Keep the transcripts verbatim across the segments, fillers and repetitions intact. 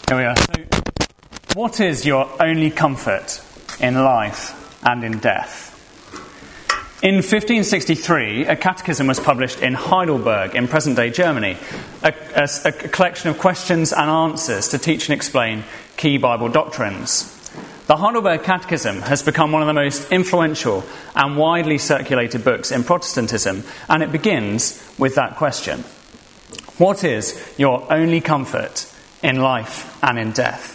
Here we are. So, what is your only comfort in life and in death? In fifteen sixty-three, a catechism was published in Heidelberg, in present-day Germany, a, a, a collection of questions and answers to teach and explain key Bible doctrines. The Heidelberg Catechism has become one of the most influential and widely circulated books in Protestantism, and it begins with that question. What is your only comfort in life and in death?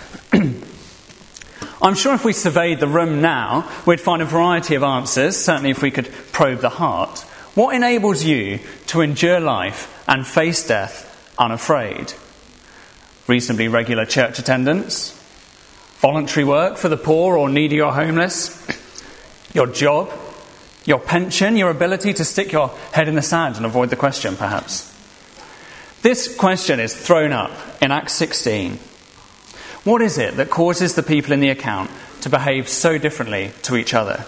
I'm sure if we surveyed the room now, we'd find a variety of answers, certainly if we could probe the heart. What enables you to endure life and face death unafraid? Reasonably regular church attendance? Voluntary work for the poor or needy or homeless? Your job? Your pension? Your ability to stick your head in the sand and avoid the question, perhaps? This question is thrown up in Acts sixteen. What is it that causes the people in the account to behave so differently to each other?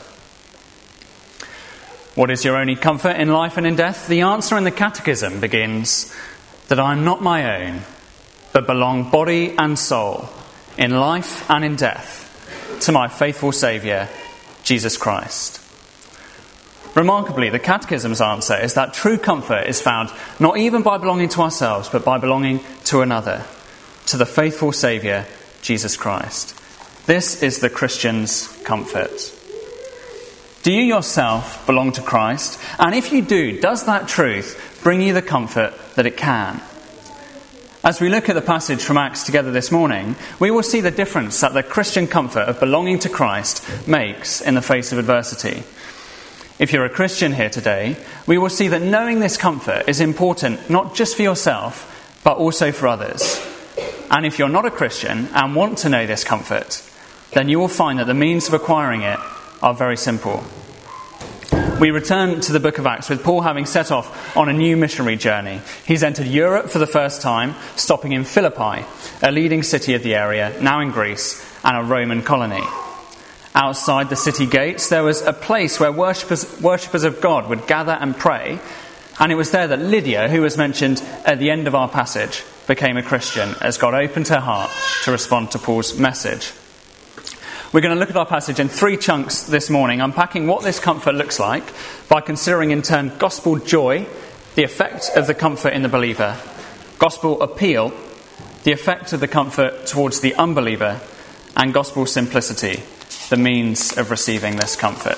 What is your only comfort in life and in death? The answer in the Catechism begins that I am not my own, but belong body and soul, in life and in death, to my faithful Saviour, Jesus Christ. Remarkably, the Catechism's answer is that true comfort is found not even by belonging to ourselves, but by belonging to another, to the faithful Saviour, Jesus Christ. This is the Christian's comfort. Do you yourself belong to Christ? And if you do, does that truth bring you the comfort that it can? As we look at the passage from Acts together this morning, we will see the difference that the Christian comfort of belonging to Christ makes in the face of adversity. If you're a Christian here today, we will see that knowing this comfort is important not just for yourself, but also for others. And if you're not a Christian and want to know this comfort, then you will find that the means of acquiring it are very simple. We return to the book of Acts with Paul having set off on a new missionary journey. He's entered Europe for the first time, stopping in Philippi, a leading city of the area, now in Greece, and a Roman colony. Outside the city gates, there was a place where worshippers, worshippers of God would gather and pray, and it was there that Lydia, who was mentioned at the end of our passage, became a Christian as God opened her heart to respond to Paul's message. We're going to look at our passage in three chunks this morning, unpacking what this comfort looks like by considering in turn gospel joy, the effect of the comfort in the believer, gospel appeal, the effect of the comfort towards the unbeliever, and gospel simplicity, the means of receiving this comfort.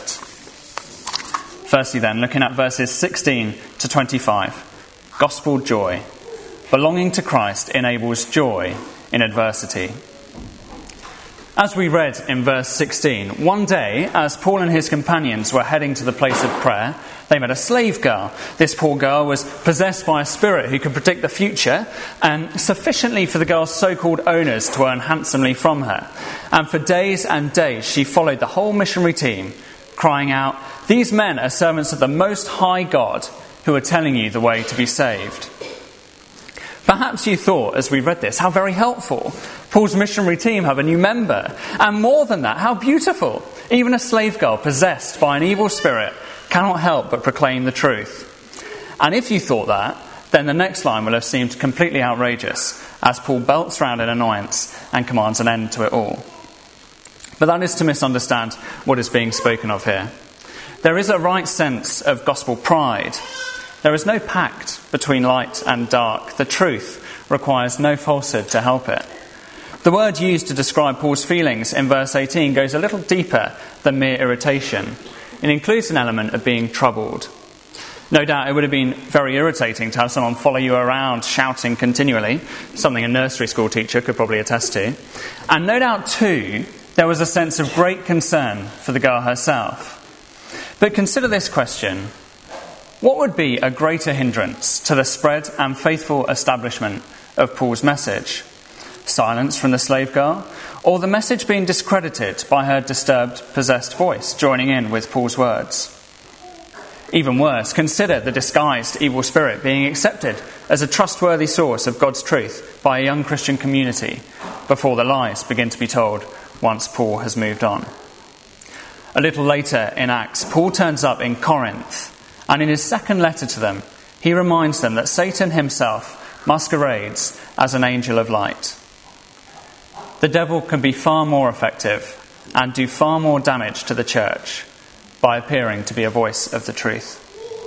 Firstly then, looking at verses sixteen to twenty-five, gospel joy. Belonging to Christ enables joy in adversity. As we read in verse sixteen, one day, as Paul and his companions were heading to the place of prayer, they met a slave girl. This poor girl was possessed by a spirit who could predict the future, and sufficiently for the girl's so-called owners to earn handsomely from her. And for days and days she followed the whole missionary team, crying out, "These men are servants of the Most High God, who are telling you the way to be saved." Perhaps you thought, as we read this, how very helpful. Paul's missionary team have a new member. And more than that, how beautiful. Even a slave girl possessed by an evil spirit cannot help but proclaim the truth. And if you thought that, then the next line will have seemed completely outrageous, as Paul belts round in annoyance and commands an end to it all. But that is to misunderstand what is being spoken of here. There is a right sense of gospel pride. There is no pact between light and dark. The truth requires no falsehood to help it. The word used to describe Paul's feelings in verse eighteen goes a little deeper than mere irritation. It includes an element of being troubled. No doubt it would have been very irritating to have someone follow you around shouting continually, something a nursery school teacher could probably attest to. And no doubt too, there was a sense of great concern for the girl herself. But consider this question. What would be a greater hindrance to the spread and faithful establishment of Paul's message? Silence from the slave girl, or the message being discredited by her disturbed, possessed voice joining in with Paul's words? Even worse, consider the disguised evil spirit being accepted as a trustworthy source of God's truth by a young Christian community before the lies begin to be told once Paul has moved on. A little later in Acts, Paul turns up in Corinth, and in his second letter to them, he reminds them that Satan himself masquerades as an angel of light. the devil can be far more effective and do far more damage to the church by appearing to be a voice of the truth.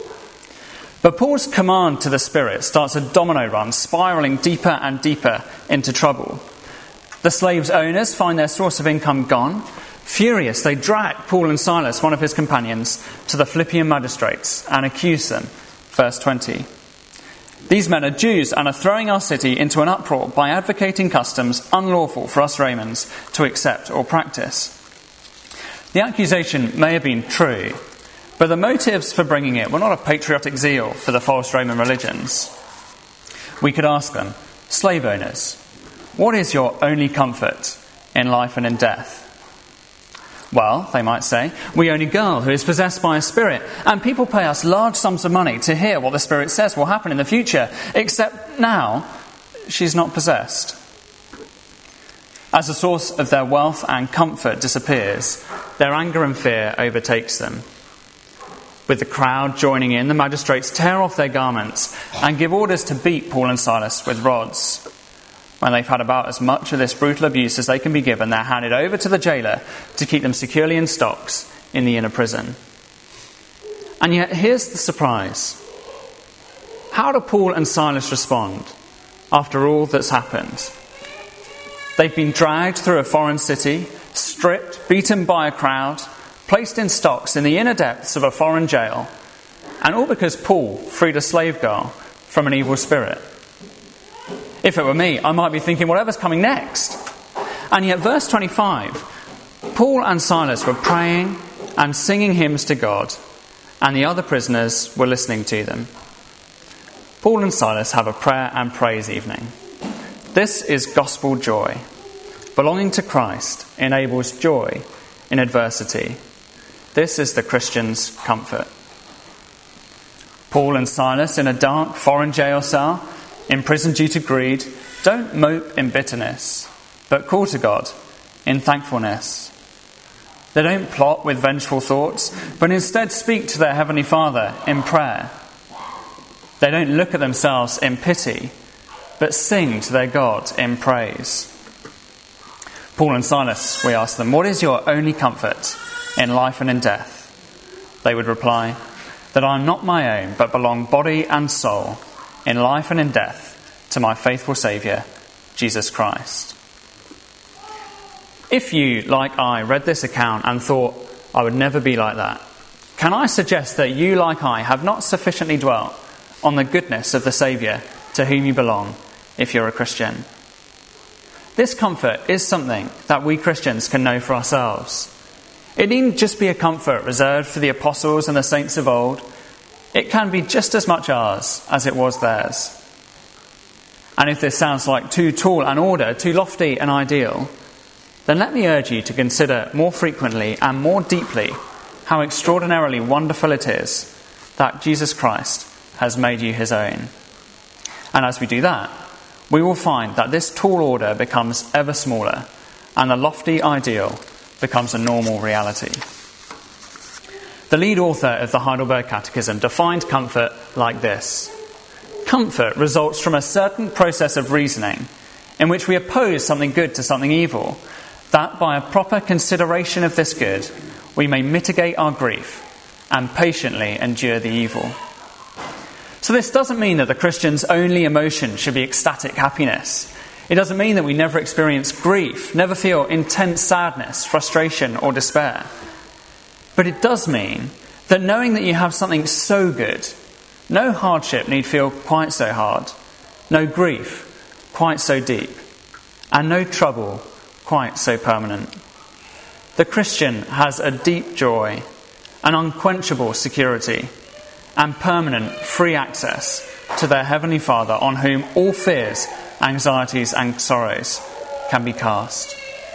But Paul's command to the Spirit starts a domino run, spiralling deeper and deeper into trouble. The slaves' owners find their source of income gone. Furious, they drag Paul and Silas, one of his companions, to the Philippian magistrates and accuse them. Verse twenty. These men are Jews and are throwing our city into an uproar by advocating customs unlawful for us Romans to accept or practice. The accusation may have been true, but the motives for bringing it were not a patriotic zeal for the false Roman religions. We could ask them, slave owners, what is your only comfort in life and in death? Well, they might say, we own a girl who is possessed by a spirit, and people pay us large sums of money to hear what the spirit says will happen in the future, except now she's not possessed. As the source of their wealth and comfort disappears, their anger and fear overtakes them. With the crowd joining in, the magistrates tear off their garments and give orders to beat Paul and Silas with rods. When they've had about as much of this brutal abuse as they can be given, they're handed over to the jailer to keep them securely in stocks in the inner prison. And yet, here's the surprise. How do Paul and Silas respond after all that's happened? They've been dragged through a foreign city, stripped, beaten by a crowd, placed in stocks in the inner depths of a foreign jail, and all because Paul freed a slave girl from an evil spirit. If it were me, I might be thinking, whatever's coming next? And yet, verse twenty-five, Paul and Silas were praying and singing hymns to God, and the other prisoners were listening to them. Paul and Silas have a prayer and praise evening. This is gospel joy. Belonging to Christ enables joy in adversity. This is the Christian's comfort. Paul and Silas in a dark foreign jail cell, imprisoned due to greed, don't mope in bitterness, but call to God in thankfulness. They don't plot with vengeful thoughts, but instead speak to their Heavenly Father in prayer. They don't look at themselves in pity, but sing to their God in praise. Paul and Silas, we ask them, what is your only comfort in life and in death? They would reply, that I am not my own, but belong body and soul, in life and in death, to my faithful Saviour, Jesus Christ. If you, like I, read this account and thought, I would never be like that, can I suggest that you, like I, have not sufficiently dwelt on the goodness of the Saviour to whom you belong, if you're a Christian? This comfort is something that we Christians can know for ourselves. It needn't just be a comfort reserved for the apostles and the saints of old. It can be just as much ours as it was theirs. And if this sounds like too tall an order, too lofty an ideal, then let me urge you to consider more frequently and more deeply how extraordinarily wonderful it is that Jesus Christ has made you his own. And as we do that, we will find that this tall order becomes ever smaller and the lofty ideal becomes a normal reality. The lead author of the Heidelberg Catechism defined comfort like this. Comfort results from a certain process of reasoning in which we oppose something good to something evil, that by a proper consideration of this good, we may mitigate our grief and patiently endure the evil. So this doesn't mean that the Christian's only emotion should be ecstatic happiness. It doesn't mean that we never experience grief, never feel intense sadness, frustration, or despair. But it does mean that knowing that you have something so good, no hardship need feel quite so hard, no grief quite so deep, and no trouble quite so permanent. The Christian has a deep joy, an unquenchable security, and permanent free access to their Heavenly Father, on whom all fears, anxieties and sorrows can be cast.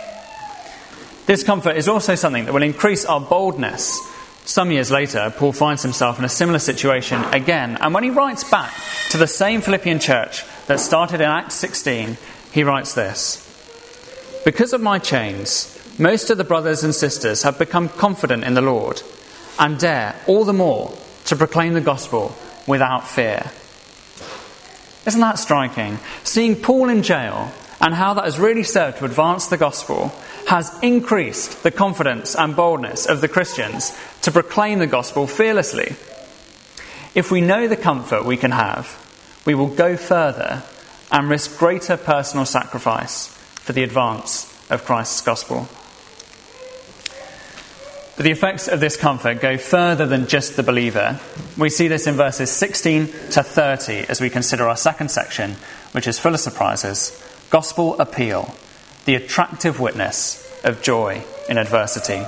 This comfort is also something that will increase our boldness. Some years later, Paul finds himself in a similar situation again, and when he writes back to the same Philippian church that started in Acts sixteen, he writes this: "Because of my chains, most of the brothers and sisters have become confident in the Lord and dare all the more to proclaim the gospel without fear." Isn't that striking? Seeing Paul in jail and how that has really served to advance the gospel has increased the confidence and boldness of the Christians to proclaim the gospel fearlessly. If we know the comfort we can have, we will go further and risk greater personal sacrifice for the advance of Christ's gospel. But the effects of this comfort go further than just the believer. We see this in verses sixteen to thirty as we consider our second section, which is full of surprises. Gospel appeal, the attractive witness of joy in adversity.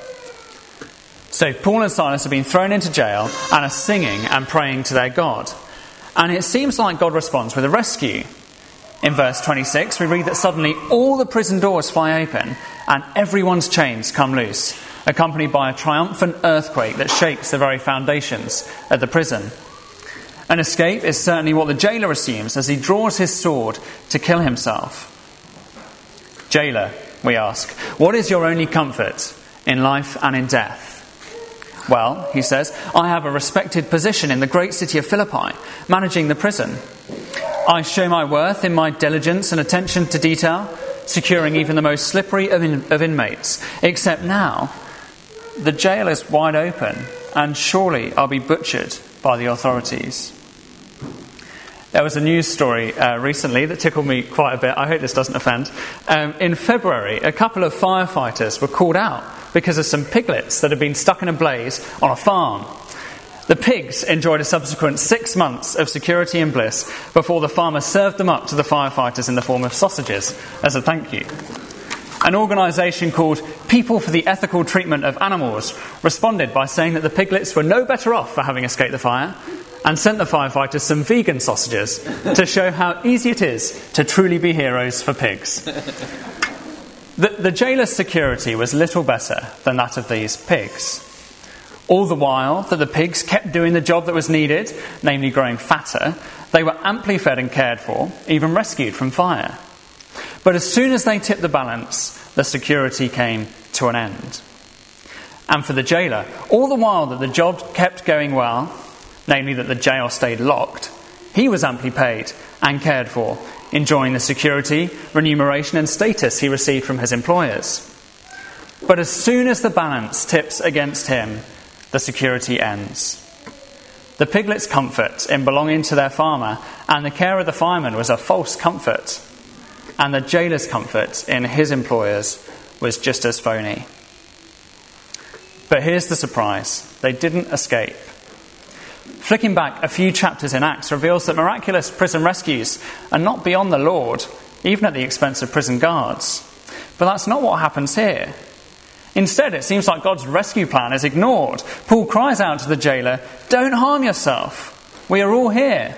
So Paul and Silas have been thrown into jail and are singing and praying to their God. And it seems like God responds with a rescue. In verse twenty-six, we read that suddenly all the prison doors fly open and everyone's chains come loose, accompanied by a triumphant earthquake that shakes the very foundations of the prison. An escape is certainly what the jailer assumes as he draws his sword to kill himself. Jailer, we ask, what is your only comfort in life and in death? Well, he says, I have a respected position in the great city of Philippi, managing the prison. I show my worth in my diligence and attention to detail, securing even the most slippery of, in- of inmates. Except now, the jail is wide open, and surely I'll be butchered by the authorities. There was a news story uh, recently that tickled me quite a bit. I hope this doesn't offend. Um, in February, a couple of firefighters were called out because of some piglets that had been stuck in a blaze on a farm. The pigs enjoyed a subsequent six months of security and bliss before the farmer served them up to the firefighters in the form of sausages as a thank you. An organisation called People for the Ethical Treatment of Animals responded by saying that the piglets were no better off for having escaped the fire and sent the firefighters some vegan sausages to show how easy it is to truly be heroes for pigs. The, the jailer's security was little better than that of these pigs. All the while that the pigs kept doing the job that was needed, namely growing fatter, they were amply fed and cared for, even rescued from fire. But as soon as they tipped the balance, the security came to an end. And for the jailer, all the while that the job kept going well, namely that the jail stayed locked, he was amply paid and cared for, enjoying the security, remuneration and status he received from his employers. But as soon as the balance tips against him, the security ends. The piglets' comfort in belonging to their farmer and the care of the fireman was a false comfort, and the jailer's comfort in his employers was just as phony. But here's the surprise. They didn't escape. Flicking back a few chapters in Acts reveals that miraculous prison rescues are not beyond the Lord, even at the expense of prison guards. But that's not what happens here. Instead, it seems like God's rescue plan is ignored. Paul cries out to the jailer, "Don't harm yourself. We are all here."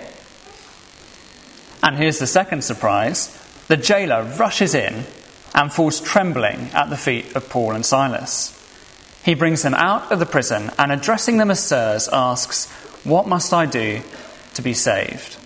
And here's the second surprise. The jailer rushes in and falls trembling at the feet of Paul and Silas. He brings them out of the prison and, addressing them as sirs, asks, "What must I do to be saved?"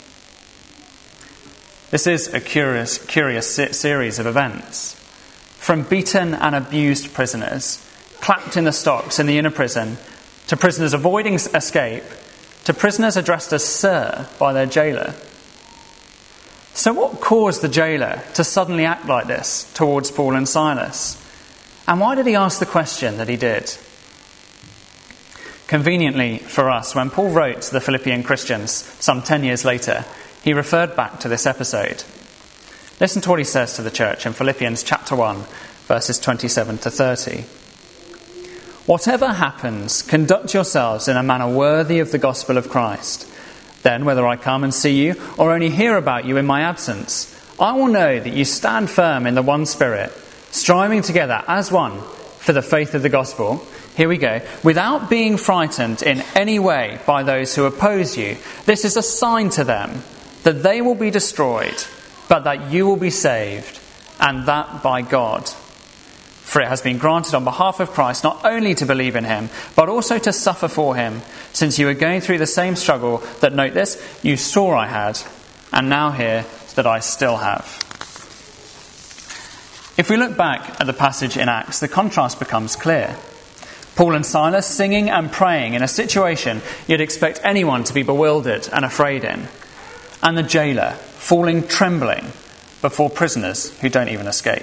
This is a curious, curious series of events. From beaten and abused prisoners, clapped in the stocks in the inner prison, to prisoners avoiding escape, to prisoners addressed as sir by their jailer. So what caused the jailer to suddenly act like this towards Paul and Silas? And why did he ask the question that he did? Conveniently for us, when Paul wrote to the Philippian Christians some ten years later, he referred back to this episode. Listen to what he says to the church in Philippians chapter one, verses twenty-seven to thirty. "Whatever happens, conduct yourselves in a manner worthy of the gospel of Christ. Then, whether I come and see you or only hear about you in my absence, I will know that you stand firm in the one Spirit, striving together as one for the faith of the gospel." Here we go. "Without being frightened in any way by those who oppose you. This is a sign to them that they will be destroyed, but that you will be saved, and that by God. For it has been granted on behalf of Christ not only to believe in him, but also to suffer for him, since you are going through the same struggle that," note this, "you saw I had, and now hear that I still have." If we look back at the passage in Acts, the contrast becomes clear. Paul and Silas singing and praying in a situation you'd expect anyone to be bewildered and afraid in. And the jailer falling trembling before prisoners who don't even escape.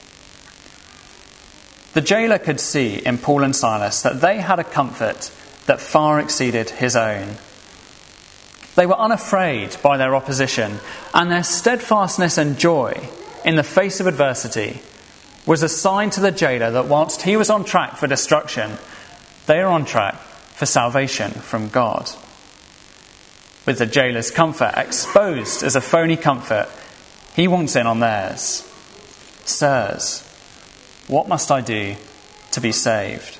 The jailer could see in Paul and Silas that they had a comfort that far exceeded his own. They were unafraid by their opposition, and their steadfastness and joy in the face of adversity was a sign to the jailer that whilst he was on track for destruction, they are on track for salvation from God. With the jailer's comfort exposed as a phony comfort, he wants in on theirs. Sirs, what must I do to be saved?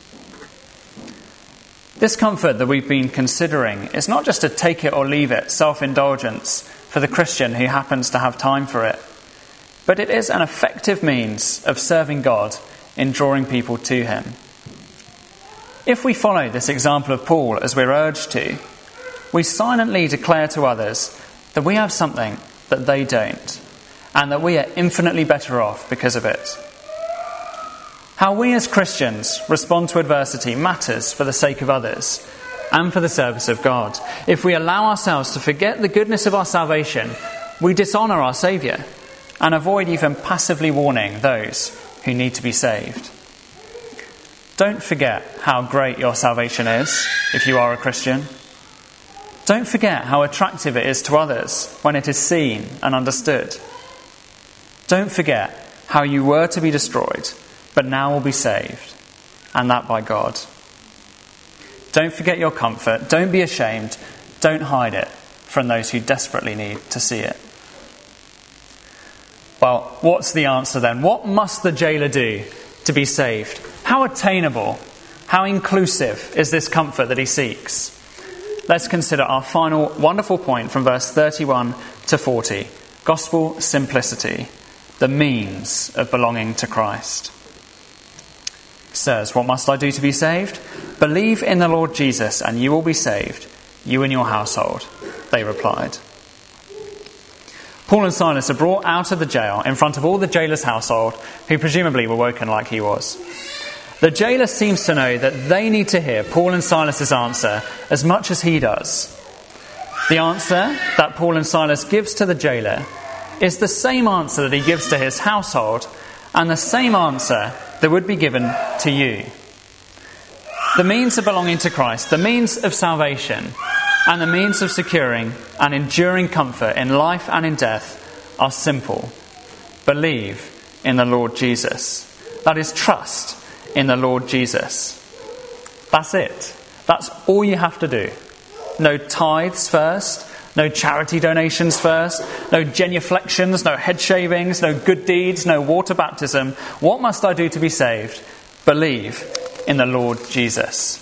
This comfort that we've been considering is not just a take it or leave it self-indulgence for the Christian who happens to have time for it, but it is an effective means of serving God in drawing people to him. If we follow this example of Paul as we're urged to, we silently declare to others that we have something that they don't, and that we are infinitely better off because of it. How we as Christians respond to adversity matters for the sake of others and for the service of God. If we allow ourselves to forget the goodness of our salvation, we dishonour our Saviour and avoid even passively warning those who need to be saved. Don't forget how great your salvation is if you are a Christian. Don't forget how attractive it is to others when it is seen and understood. Don't forget how you were to be destroyed, but now will be saved, and that by God. Don't forget your comfort. Don't be ashamed. Don't hide it from those who desperately need to see it. Well, what's the answer then? What must the jailer do to be saved? How attainable, how inclusive is this comfort that he seeks? Let's consider our final wonderful point from verse thirty-one to forty. Gospel simplicity, the means of belonging to Christ. Sirs, what must I do to be saved? Believe in the Lord Jesus and you will be saved, you and your household, they replied. Paul and Silas are brought out of the jail in front of all the jailer's household, who presumably were woken like he was. The jailer seems to know that they need to hear Paul and Silas' answer as much as he does. The answer that Paul and Silas gives to the jailer is the same answer that he gives to his household, and the same answer that would be given to you. The means of belonging to Christ, the means of salvation, and the means of securing and enduring comfort in life and in death are simple. Believe in the Lord Jesus. That is, trust in the Lord Jesus. That's it. That's all you have to do. No tithes first, no charity donations first, no genuflections, no head shavings, no good deeds, no water baptism. What must I do to be saved? Believe in the Lord Jesus.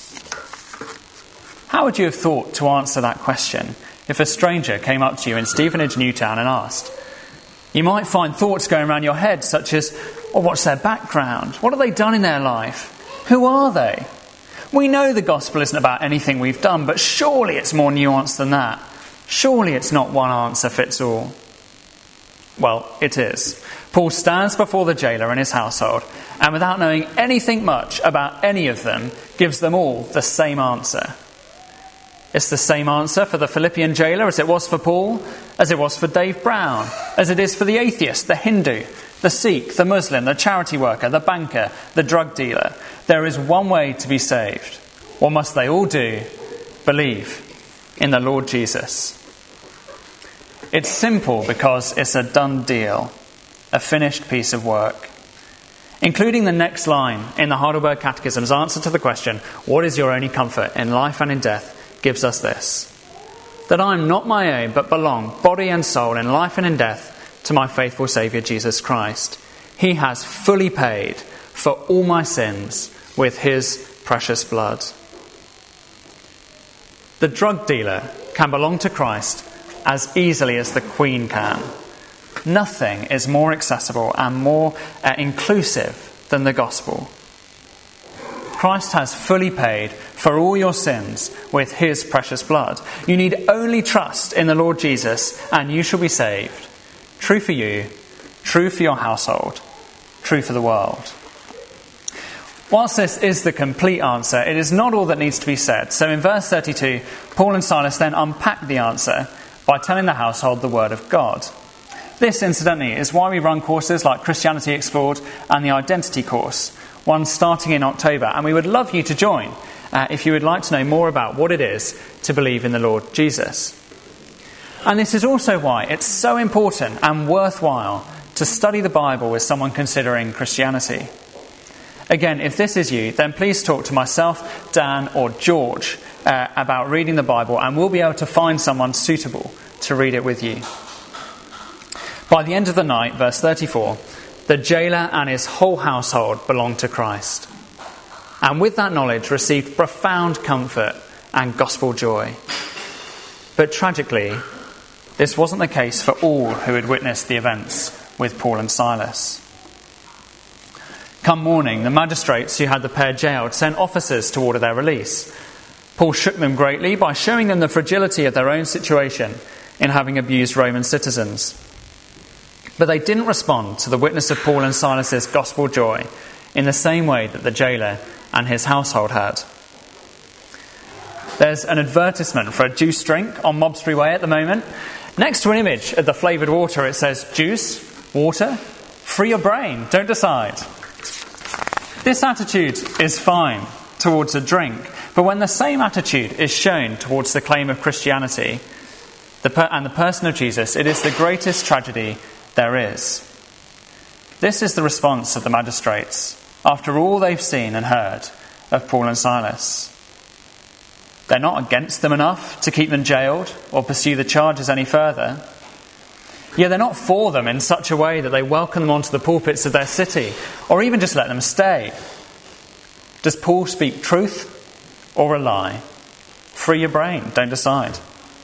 How would you have thought to answer that question if a stranger came up to you in Stevenage, Newtown and asked? You might find thoughts going around your head such as, well, what's their background? What have they done in their life? Who are they? We know the gospel isn't about anything we've done, but surely it's more nuanced than that. Surely it's not one answer fits all. Well, it is. Paul stands before the jailer and his household, and without knowing anything much about any of them, gives them all the same answer. It's the same answer for the Philippian jailer as it was for Paul, as it was for Dave Brown, as it is for the atheist, the Hindu, the Sikh, the Muslim, the charity worker, the banker, the drug dealer. There is one way to be saved. What must they all do? Believe in the Lord Jesus. It's simple because it's a done deal, a finished piece of work. Including the next line in the Heidelberg Catechism's answer to the question, what is your only comfort in life and in death, gives us this: that I am not my own, but belong, body and soul, in life and in death, to my faithful Saviour Jesus Christ. He has fully paid for all my sins with his precious blood. The drug dealer can belong to Christ as easily as the Queen can. Nothing is more accessible and more uh, inclusive than the gospel. Christ has fully paid for all your sins with his precious blood. You need only trust in the Lord Jesus and you shall be saved. True for you, true for your household, true for the world. Whilst this is the complete answer, it is not all that needs to be said. So in verse thirty-two, Paul and Silas then unpack the answer by telling the household the word of God. This, incidentally, is why we run courses like Christianity Explored and the Identity course, one starting in October, and we would love you to join uh, if you would like to know more about what it is to believe in the Lord Jesus. And this is also why it's so important and worthwhile to study the Bible with someone considering Christianity. Again, if this is you, then please talk to myself, Dan or George uh, about reading the Bible, and we'll be able to find someone suitable to read it with you. By the end of the night, verse thirty-four, the jailer and his whole household belonged to Christ, and with that knowledge received profound comfort and gospel joy. But tragically, this wasn't the case for all who had witnessed the events with Paul and Silas. Come morning, the magistrates who had the pair jailed sent officers to order their release. Paul shook them greatly by showing them the fragility of their own situation in having abused Roman citizens. But they didn't respond to the witness of Paul and Silas's gospel joy in the same way that the jailer and his household had. There's an advertisement for a juice drink on Mobsbury Way at the moment. Next to an image of the flavoured water, it says, juice, water, free your brain, don't decide. This attitude is fine towards a drink, but when the same attitude is shown towards the claim of Christianity the per- and the person of Jesus, it is the greatest tragedy there is. This is the response of the magistrates after all they've seen and heard of Paul and Silas. They're not against them enough to keep them jailed or pursue the charges any further. Yeah, they're not for them in such a way that they welcome them onto the pulpits of their city, or even just let them stay. Does Paul speak truth or a lie? Free your brain, don't decide.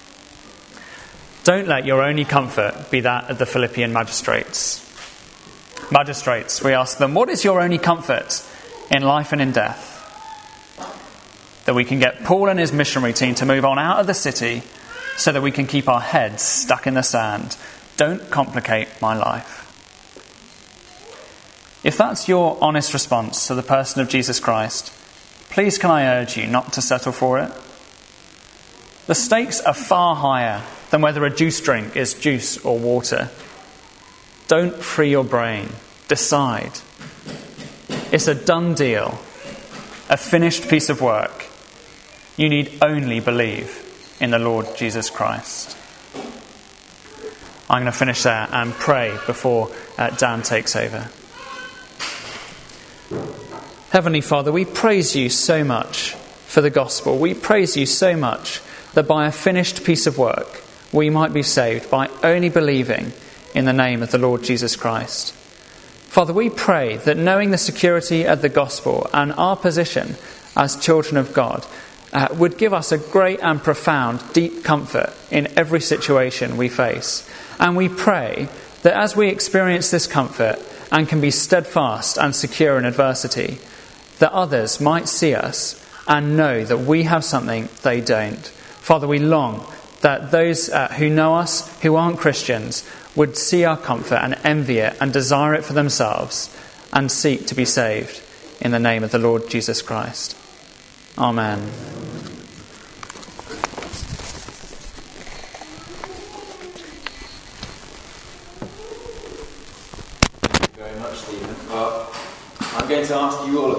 Don't let your only comfort be that of the Philippian magistrates. Magistrates, we ask them, what is your only comfort in life and in death? That we can get Paul and his missionary team to move on out of the city so that we can keep our heads stuck in the sand. Don't complicate my life. If that's your honest response to the person of Jesus Christ, please can I urge you not to settle for it? The stakes are far higher than whether a juice drink is juice or water. Don't free your brain. Decide. It's a done deal, a finished piece of work. You need only believe in the Lord Jesus Christ. I'm going to finish there and pray before uh, Dan takes over. Heavenly Father, we praise you so much for the gospel. We praise you so much that by a finished piece of work, we might be saved by only believing in the name of the Lord Jesus Christ. Father, we pray that knowing the security of the gospel and our position as children of God uh, would give us a great and profound, deep comfort in every situation we face. And we pray that as we experience this comfort and can be steadfast and secure in adversity, that others might see us and know that we have something they don't. Father, we long that those uh, who know us, who aren't Christians, would see our comfort and envy it and desire it for themselves and seek to be saved in the name of the Lord Jesus Christ. Amen. Thank you very much, Stephen. Well, I'm going to ask you all